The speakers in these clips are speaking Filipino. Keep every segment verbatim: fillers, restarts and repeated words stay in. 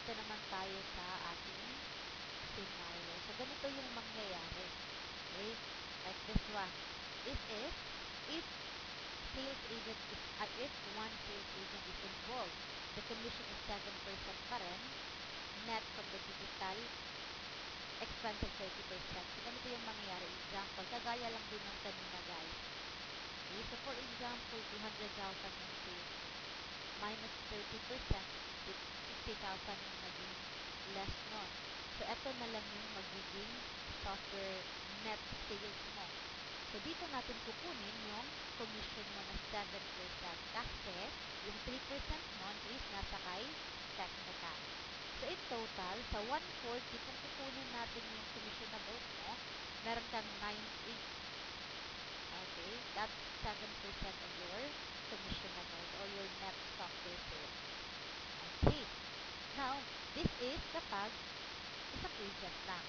dito naman tayo sa ating scenario. So, ganito yung mangyayari. Okay? Like this one. This is, if sales agent is, uh, if one sales agent is involved, the commission is seven percent pa rin, net from the digital expenses thirty percent. So, ganito yung mangyayari. Example, kagaya lang din ng kanina, guys. Okay, so for example, two hundred thousand yung sales mo. Minus thirty percent, so fifty, sixty thousand yung naging less nun. So, eto na lang yung magiging software net sales mo. So, dito natin kukunin yung commission mo na seven percent kasi yung three percent nun is nasa kay technical. So, in total, sa one forty, kung kukunin natin yung commissionables mo, meron kang ninety. Okay, that's seven percent of your commissionables or your net software sales. Okay, now, this is kapag isang agent lang.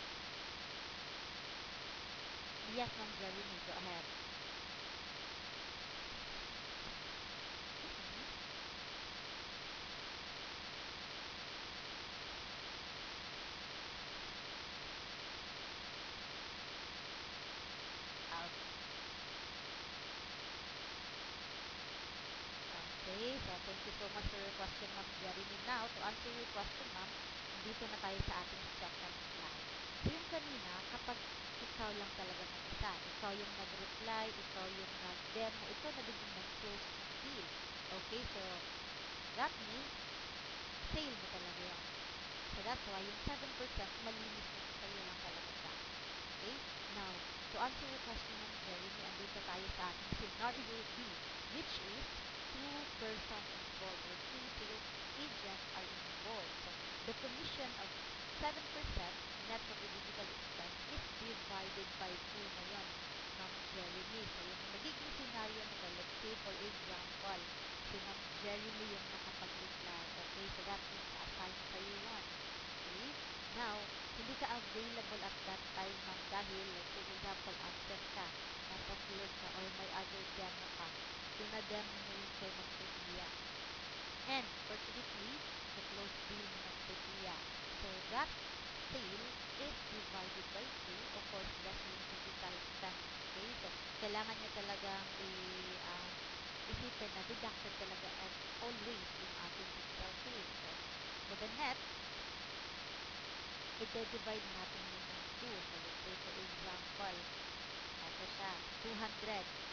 Yes, Ma'am Jeremy, go ahead. Mm-hmm. Okay. Okay, so thank you so much for your question, Ma'am Jeremy. Now, to answer your question, Ma'am, dito na tayo sa ating second slide. So, yung kanina, kapag ikaw lang talaga mag-isa, ikaw yung nag-reply, ikaw yung nag-demo, ikaw na din yung nag-close ng deal. Okay, so that means, sale mo talaga yon. So, that's why yung seven percent malinis na to sa'yo lang talaga siya. Okay? Now, to answer your question, Ma'am Jeremy, andun na tayo sa ating scenario B, which is two person involved or two sales agents are involved. So, the commission of seven percent net from the digital expense is divided by two na yon, Ma'am Jeremy. So, yung magiging scenario nito, let's say for example, si Ma'am Jeremy yung nakapag-reply. Okay, so that means assign na sa'yo yun. Okay? Now, hindi ka available at that time, ma'am, dahil, like, say, for example, absent ka, nasa field ka, or may other demo ka, pinademo mo yun kay Ma'am Sophia. And, fortunately, na-close deal ni Ma'am Sophia. So, that sale is divided by two, of course, less yung digital spend. Okay? So, kailangan nyo talagang i, um, isipin na deducted talaga and always yung ating digital sales. So, so the net, i-divide natin yun ng two. So, let's say, for example, ito siya, two hundred.